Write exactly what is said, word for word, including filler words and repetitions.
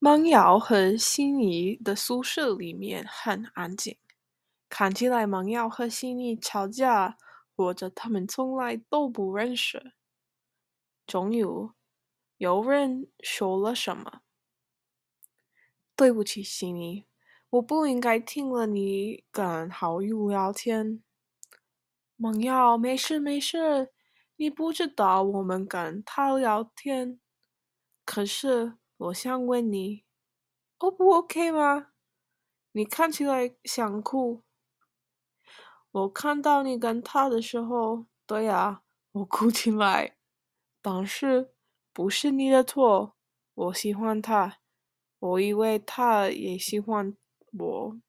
芒瑶和悉尼的宿舍里面很安静，看起来芒瑶和悉尼吵架，或者他们从来都不认识。终于，有人说了什么：“对不起，悉尼，我不应该听了你跟好友聊天。”芒瑶，没事没事，你不知道我们跟他聊天。可是我想问你，O 不 OK 吗？你看起来想哭。我看到你跟他的时候，对啊，我哭起来。但是不是你的错，我喜欢他，我以为他也喜欢我。